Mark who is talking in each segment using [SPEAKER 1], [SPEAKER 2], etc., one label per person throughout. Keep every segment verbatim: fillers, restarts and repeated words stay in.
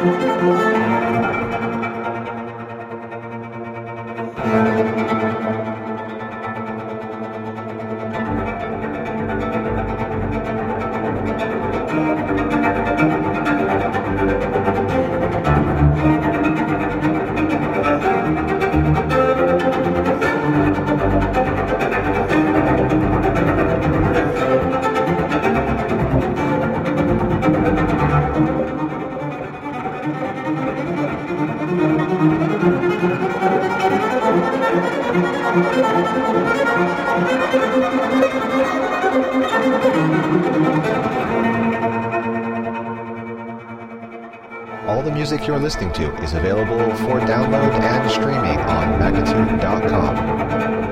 [SPEAKER 1] All the music you're listening to is available for download and streaming on magnitude dot com.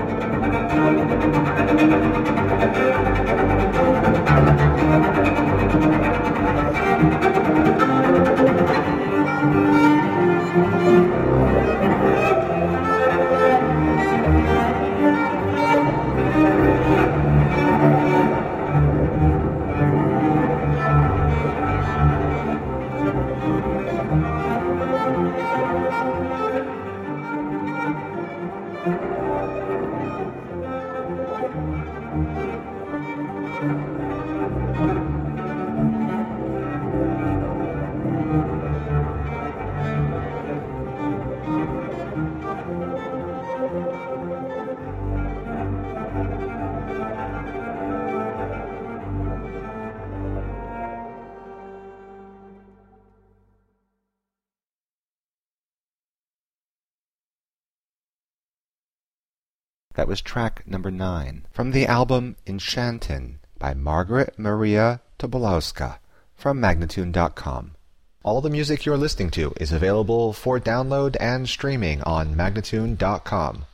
[SPEAKER 1] That was track number nine from the album Enchantin by Margaret Maria Tobolowska from magnitude dot com. All the music you're listening to is available for download and streaming on magnitude dot com.